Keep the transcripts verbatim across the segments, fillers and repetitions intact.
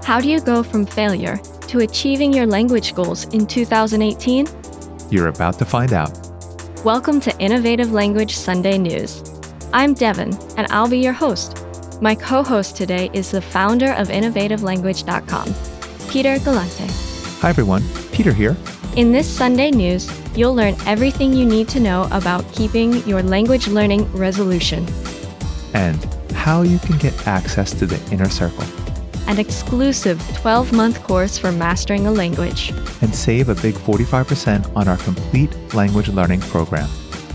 How do you go from failure to achieving your language goals in two thousand eighteen? You're about to find out. Welcome to Innovative Language Sunday News. I'm Devin, and I'll be your host. My co-host today is the founder of innovative language dot com, Peter Galante. Hi everyone, Peter here. In this Sunday News, you'll learn everything you need to know about keeping your language learning resolution. And how you can get access to the Inner Circle. An exclusive twelve-month course for mastering a language. And save a big forty-five percent on our complete language learning program.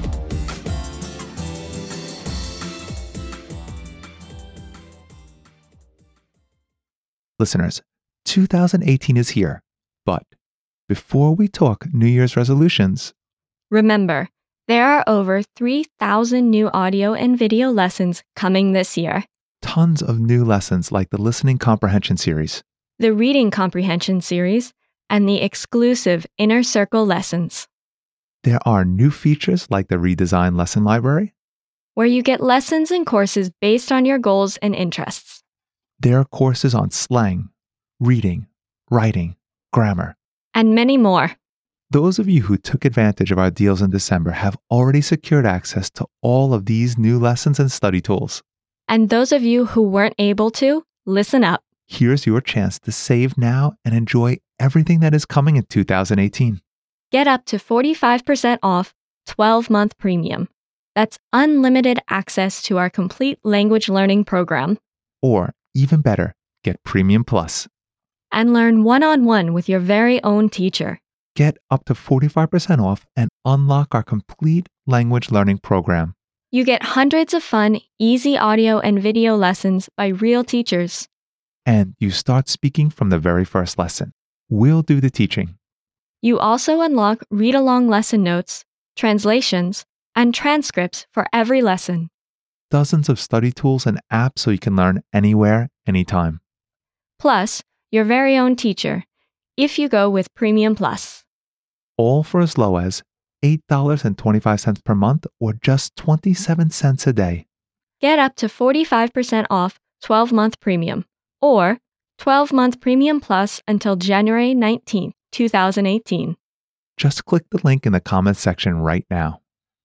Listeners, two thousand eighteen is here, but before we talk New Year's resolutions, remember, there are over three thousand new audio and video lessons coming this year. Tons of new lessons like the Listening Comprehension series, the Reading Comprehension series, and the exclusive Inner Circle lessons. There are new features like the redesigned lesson library, where you get lessons and courses based on your goals and interests. There are courses on slang, reading, writing, grammar, and many more. Those of you who took advantage of our deals in December have already secured access to all of these new lessons and study tools. And those of you who weren't able to, listen up. Here's your chance to save now and enjoy everything that is coming in two thousand eighteen. Get up to forty-five percent off twelve-month premium. That's unlimited access to our complete language learning program. Or, even better, get Premium Plus. And learn one-on-one with your very own teacher. Get up to forty-five percent off and unlock our complete language learning program. You get hundreds of fun, easy audio and video lessons by real teachers. And you start speaking from the very first lesson. We'll do the teaching. You also unlock read-along lesson notes, translations, and transcripts for every lesson. Dozens of study tools and apps so you can learn anywhere, anytime. Plus, your very own teacher, if you go with Premium Plus. All for as low as eight dollars and twenty-five cents per month or just twenty-seven cents a day. Get up to forty-five percent off twelve-month premium or twelve-month Premium Plus until January nineteenth, twenty eighteen. Just click the link in the comments section right now.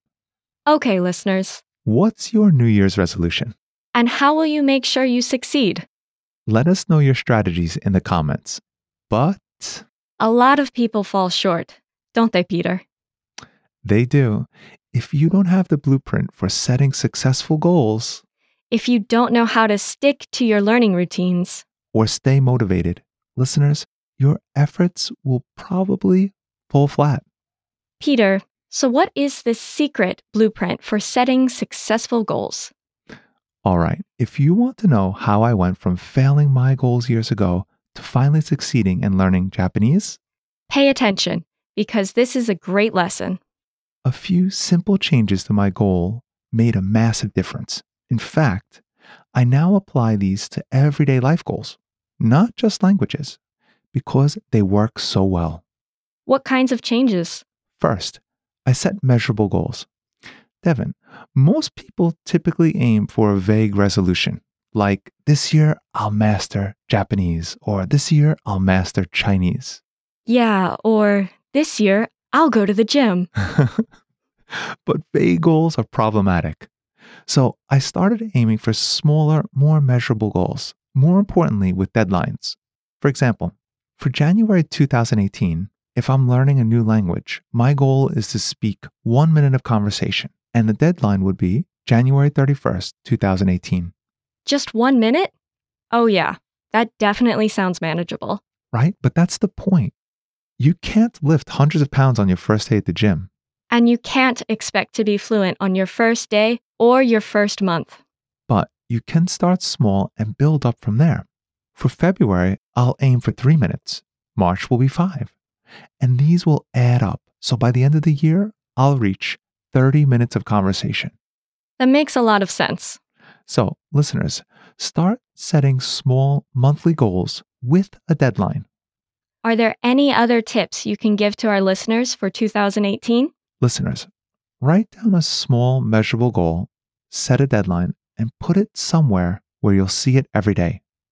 Okay, listeners. What's your New Year's resolution? And how will you make sure you succeed? Let us know your strategies in the comments. But a lot of people fall short, don't they, Peter? They do. If you don't have the blueprint for setting successful goals, if you don't know how to stick to your learning routines, or stay motivated, listeners, your efforts will probably fall flat. Peter, so what is the secret blueprint for setting successful goals? All right, if you want to know how I went from failing my goals years ago to finally succeeding in learning Japanese, pay attention, because this is a great lesson. A few simple changes to my goal made a massive difference. In fact, I now apply these to everyday life goals, not just languages, because they work so well. What kinds of changes? First, I set measurable goals. Devin, most people typically aim for a vague resolution, like this year I'll master Japanese, or this year I'll master Chinese. Yeah, or this year I'll go to the gym. But vague goals are problematic. So I started aiming for smaller, more measurable goals, more importantly with deadlines. For example, for January two thousand eighteen, if I'm learning a new language, my goal is to speak one minute of conversation, and the deadline would be January thirty-first, two thousand eighteen. Just one minute? Oh yeah, that definitely sounds manageable. Right? But that's the point. You can't lift hundreds of pounds on your first day at the gym. And you can't expect to be fluent on your first day or your first month. But you can start small and build up from there. For February, I'll aim for three minutes. March will be five. And these will add up. So by the end of the year, I'll reach thirty minutes of conversation. That makes a lot of sense. So, listeners, start setting small monthly goals with a deadline. Are there any other tips you can give to our listeners for two thousand eighteen? Listeners, write down a small, measurable goal, set a deadline, and put it somewhere where you'll see it every day.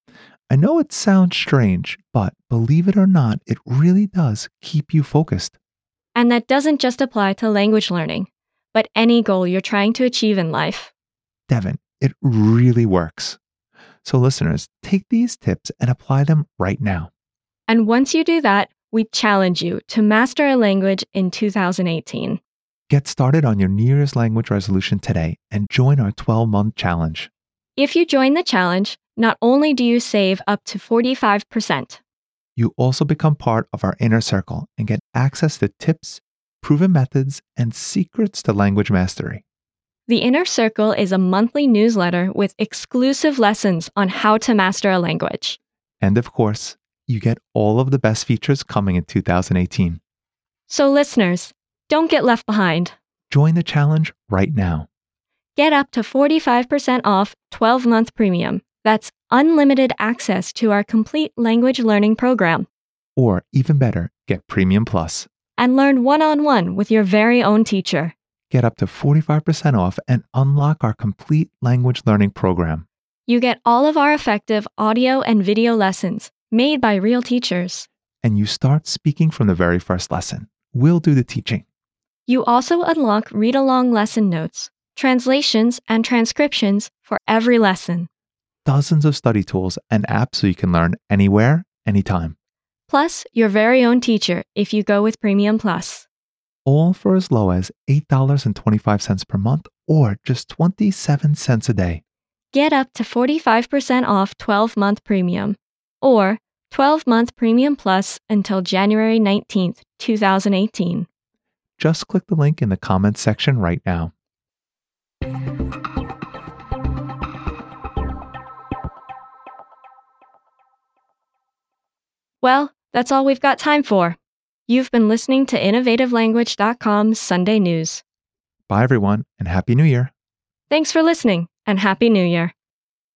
I know it sounds strange, but believe it or not, it really does keep you focused. And that doesn't just apply to language learning, but any goal you're trying to achieve in life. Devin, it really works. So listeners, take these tips and apply them right now. And once you do that, we challenge you to master a language in two thousand eighteen. Get started on your New Year's language resolution today and join our twelve-month challenge. If you join the challenge, not only do you save up to forty-five percent, you also become part of our inner circle and get access to tips, proven methods, and secrets to language mastery. The Inner Circle is a monthly newsletter with exclusive lessons on how to master a language. And of course, you get all of the best features coming in two thousand eighteen. So listeners, don't get left behind. Join the challenge right now. Get up to forty-five percent off twelve-month premium. That's unlimited access to our complete language learning program. Or even better, get Premium Plus. And learn one-on-one with your very own teacher. Get up to forty-five percent off and unlock our complete language learning program. You get all of our effective audio and video lessons made by real teachers. And you start speaking from the very first lesson. We'll do the teaching. You also unlock read-along lesson notes, translations, and transcriptions for every lesson. Dozens of study tools and apps so you can learn anywhere, anytime. Plus, your very own teacher if you go with Premium Plus. All for as low as eight dollars and twenty-five cents per month or just twenty-seven cents a day. Get up to forty-five percent off twelve-month premium or twelve-month Premium Plus until January nineteenth, twenty eighteen. Just click the link in the comments section right now. Well, that's all we've got time for. You've been listening to Innovative Language dot com's Sunday News. Bye, everyone, and Happy New Year. Thanks for listening, and Happy New Year.